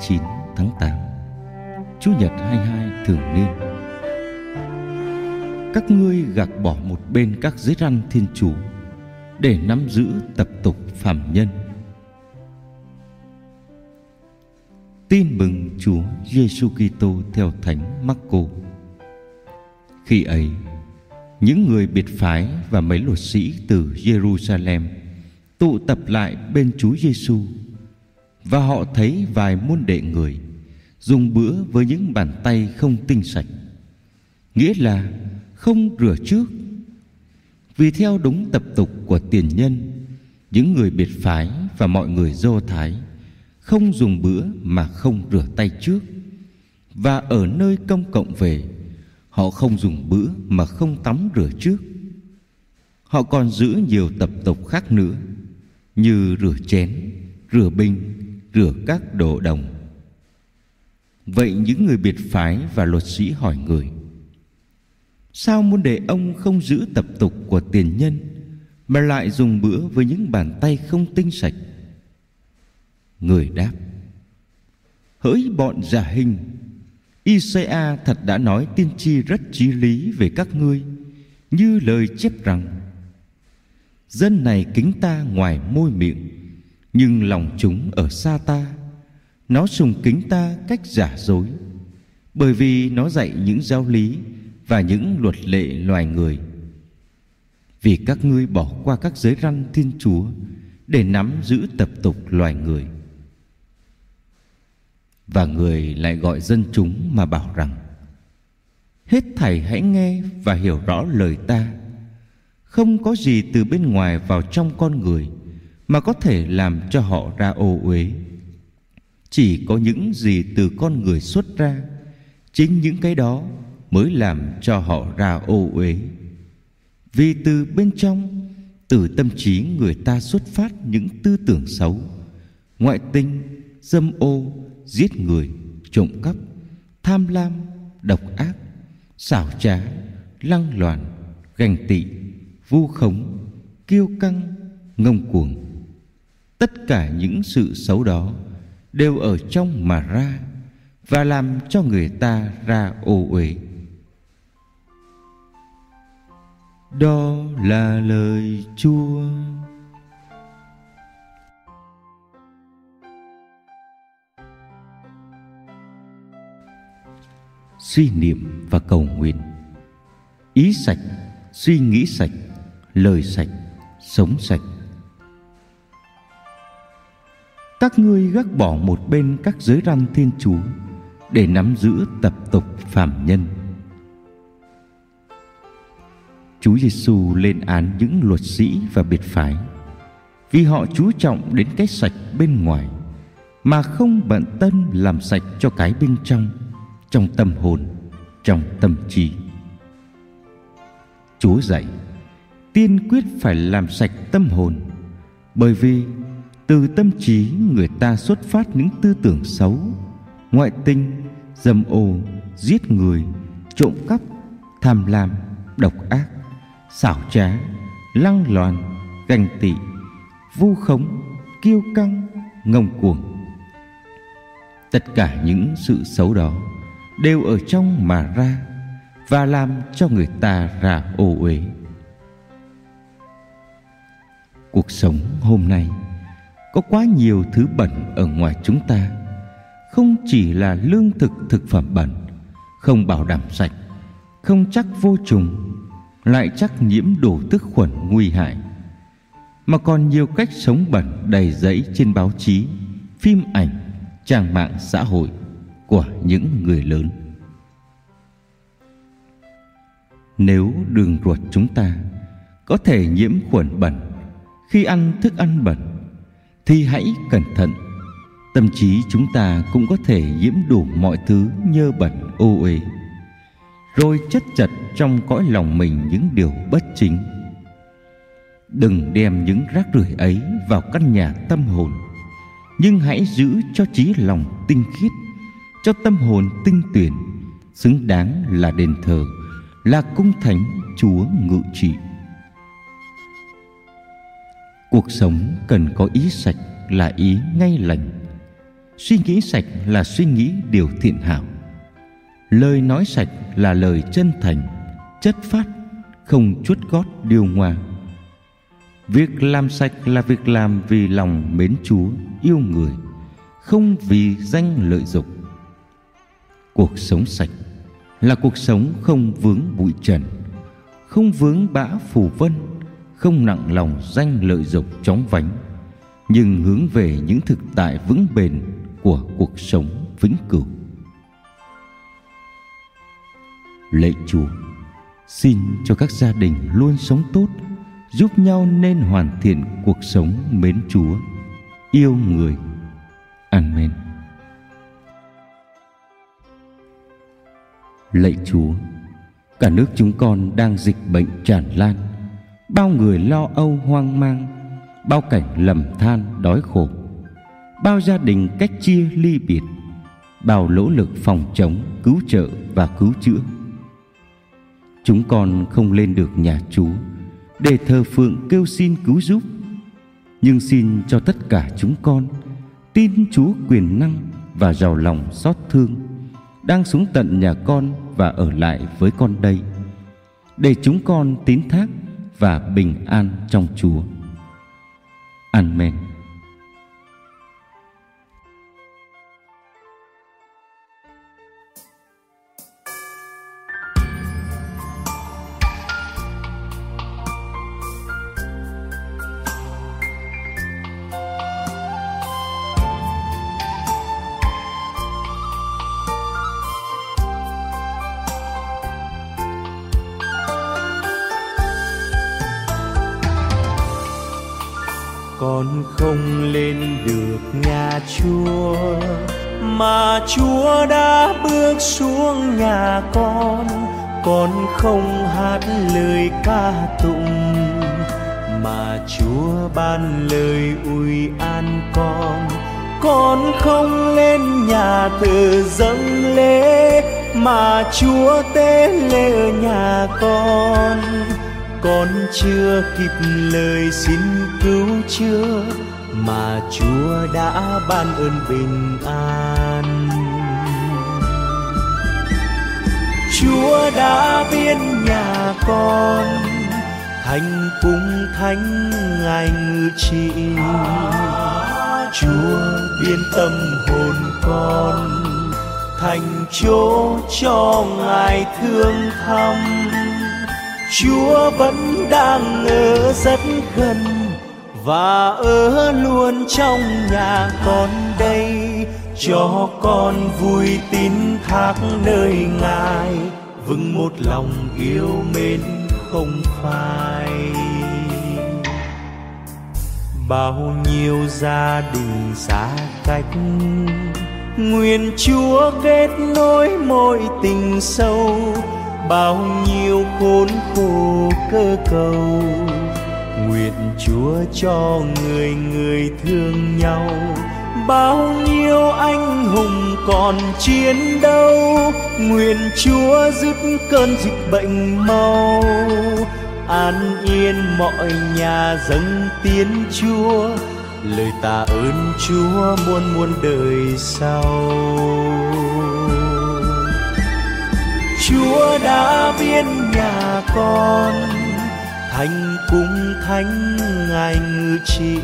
29 tháng 8, Chủ nhật 22 thường niên. Các ngươi gạt bỏ một bên các giới răn Thiên Chúa để nắm giữ tập tục phàm nhân. Tin mừng Chúa Giêsu Kitô theo Thánh Mác-cô. Khi ấy, những người biệt phái và mấy luật sĩ từ Jerusalem tụ tập lại bên Chúa Giêsu, và họ thấy vài môn đệ người dùng bữa với những bàn tay không tinh sạch, nghĩa là không rửa trước. Vì theo đúng tập tục của tiền nhân, những người biệt phái và mọi người Do Thái không dùng bữa mà không rửa tay trước. Và ở nơi công cộng về, họ không dùng bữa mà không tắm rửa trước. Họ còn giữ nhiều tập tục khác nữa, như rửa chén, rửa bình, rửa các đồ đồng. Vậy những người biệt phái và luật sĩ hỏi người: sao môn đệ ông không giữ tập tục của tiền nhân mà lại dùng bữa với những bàn tay không tinh sạch? Người đáp: hỡi bọn giả hình, Isaiah thật đã nói tiên tri rất chí lý về các ngươi, như lời chép rằng: dân này kính ta ngoài môi miệng, nhưng lòng chúng ở xa ta. Nó sùng kính ta cách giả dối, bởi vì nó dạy những giáo lý và những luật lệ loài người. Vì các ngươi bỏ qua các giới răn Thiên Chúa để nắm giữ tập tục loài người. Và người lại gọi dân chúng mà bảo rằng: hết thảy hãy nghe và hiểu rõ lời ta. Không có gì từ bên ngoài vào trong con người mà có thể làm cho họ ra ô uế. Chỉ có những gì từ con người xuất ra, chính những cái đó mới làm cho họ ra ô uế. Vì từ bên trong, từ tâm trí người ta xuất phát những tư tưởng xấu: ngoại tình, dâm ô, giết người, trộm cắp, tham lam, độc ác, xảo trá, lăng loàn, ganh tị, vu khống, kiêu căng, ngông cuồng. Tất cả những sự xấu đó đều ở trong mà ra, và làm cho người ta ra ô uế. Đó là lời Chúa. Suy niệm và cầu nguyện. Ý sạch, suy nghĩ sạch, lời sạch, sống sạch. Các ngươi gác bỏ một bên các giới răn Thiên Chúa để nắm giữ tập tục phàm nhân. Chúa Giêsu lên án những luật sĩ và biệt phái vì họ chú trọng đến cái sạch bên ngoài mà không bận tâm làm sạch cho cái bên trong tâm hồn, trong tâm trí. Chúa dạy tiên quyết phải làm sạch tâm hồn, bởi vì từ tâm trí người ta xuất phát những tư tưởng xấu: ngoại tình, dâm ô, giết người, trộm cắp, tham lam, độc ác, xảo trá, lăng loàn, ganh tị, vu khống, kiêu căng, ngông cuồng. Tất cả những sự xấu đó đều ở trong mà ra, và làm cho người ta ra ô uế. Cuộc sống hôm nay có quá nhiều thứ bẩn ở ngoài chúng ta. Không chỉ là lương thực, thực phẩm bẩn, không bảo đảm sạch, không chắc vô trùng, lại chắc nhiễm đủ thức khuẩn nguy hại, mà còn nhiều cách sống bẩn đầy rẫy trên báo chí, phim ảnh, trang mạng xã hội của những người lớn. Nếu đường ruột chúng ta có thể nhiễm khuẩn bẩn khi ăn thức ăn bẩn, thì hãy cẩn thận. Tâm trí chúng ta cũng có thể nhiễm đủ mọi thứ nhơ bẩn ô uế, rồi chất chật trong cõi lòng mình những điều bất chính. Đừng đem những rác rưởi ấy vào căn nhà tâm hồn, nhưng hãy giữ cho trí lòng tinh khiết, cho tâm hồn tinh tuyển, xứng đáng là đền thờ, là cung thánh Chúa ngự trị. Cuộc sống cần có ý sạch là ý ngay lành. Suy nghĩ sạch là suy nghĩ điều thiện hảo. Lời nói sạch là lời chân thành, chất phát, không chuốt gót điêu ngoa. Việc làm sạch là việc làm vì lòng mến Chúa, yêu người, không vì danh lợi dục. Cuộc sống sạch là cuộc sống không vướng bụi trần, không vướng bã phù vân, không nặng lòng danh lợi dục chóng vánh, nhưng hướng về những thực tại vững bền của cuộc sống vĩnh cửu. Lạy Chúa, xin cho các gia đình luôn sống tốt, giúp nhau nên hoàn thiện cuộc sống mến Chúa, yêu người. Amen. Lạy Chúa, cả nước chúng con đang dịch bệnh tràn lan, bao người lo âu hoang mang, bao cảnh lầm than đói khổ, bao gia đình cách chia ly biệt, bao nỗ lực phòng chống, cứu trợ và cứu chữa. Chúng con không lên được nhà Chúa để thờ phượng kêu xin cứu giúp, nhưng xin cho tất cả chúng con tin Chúa quyền năng và giàu lòng xót thương đang xuống tận nhà con và ở lại với con đây, để chúng con tín thác và bình an trong Chúa. Amen. Con không lên được nhà Chúa, mà Chúa đã bước xuống nhà con. Con không hát lời ca tụng, mà Chúa ban lời ủi an con. Con không lên nhà thờ dâng lễ, mà Chúa tế lễ ở nhà con. Con chưa kịp lời xin cứu chữa, mà Chúa đã ban ơn bình an. Chúa đã biến nhà con thành cung thánh Ngài ngự trị. Chúa biến tâm hồn con thành chỗ cho Ngài thương thăm. Chúa vẫn đang ở rất gần và ở luôn trong nhà con đây, cho con vui tín thác nơi Ngài, vững một lòng yêu mến không phai. Bao nhiêu gia đình xa cách, nguyện Chúa kết nối mối tình sâu. Bao nhiêu khốn khổ cơ cầu, nguyện Chúa cho người người thương nhau. Bao nhiêu anh hùng còn chiến đấu, nguyện Chúa dứt cơn dịch bệnh mau. An yên mọi nhà dâng tiếng Chúa, lời tạ ơn Chúa muôn muôn đời sau. Chúa đã biến nhà con thành cung thánh Ngài ngự trị.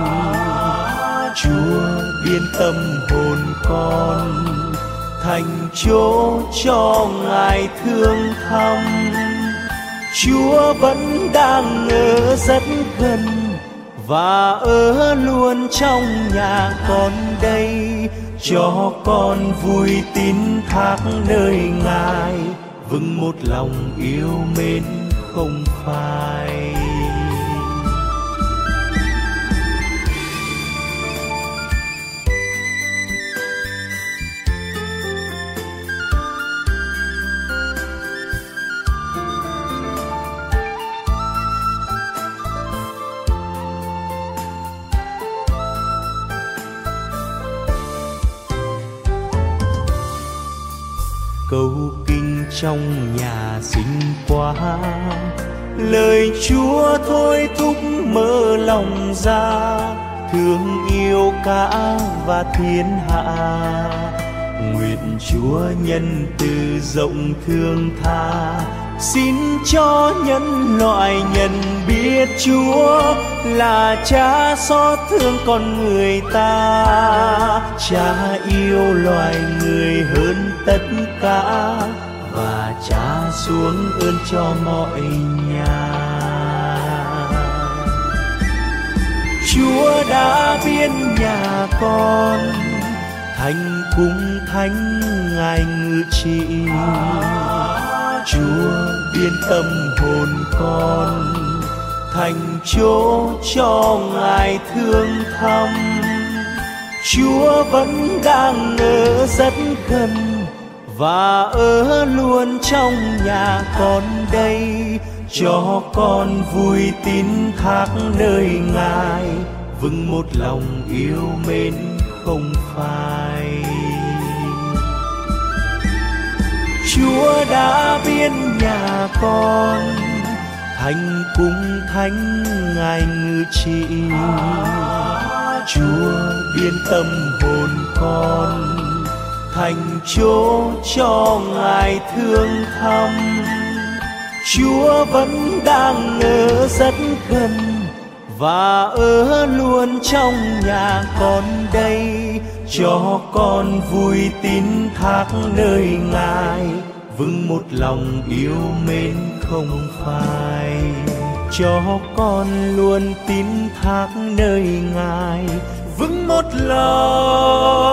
Chúa biến tâm hồn con thành chỗ cho Ngài thương thăm. Chúa vẫn đang ở rất gần và ở luôn trong nhà con đây, cho con vui tín thác nơi Ngài, vững một lòng yêu mến không phai. Câu kinh trong nhà xinh quá, lời Chúa thôi thúc mở lòng ra. thương yêu cả và thiên hạ. Nguyện Chúa nhân từ rộng thương tha, xin cho nhân loại nhận biết Chúa là Cha xót thương con người ta. Cha yêu loài người hơn tất cả, và Cha xuống ơn cho mọi nhà. Chúa đã biến nhà con thành cung thánh Ngài ngự trị. Chúa biến tâm hồn con thành chỗ cho Ngài thương thăm. Chúa vẫn đang ở rất gần và ở luôn trong nhà con đây, cho con vui tín thác nơi Ngài, vững một lòng yêu mến không phai. Chúa đã biến nhà con thành cung thánh Ngài ngự trị. Chúa biến tâm hồn con thành chỗ cho Ngài thương thăm. Chúa vẫn đang ở rất gần và ở luôn trong nhà con đây, cho con vui tín thác nơi Ngài, vững một lòng yêu mến không phai. Cho con luôn tín thác nơi Ngài, vững một lòng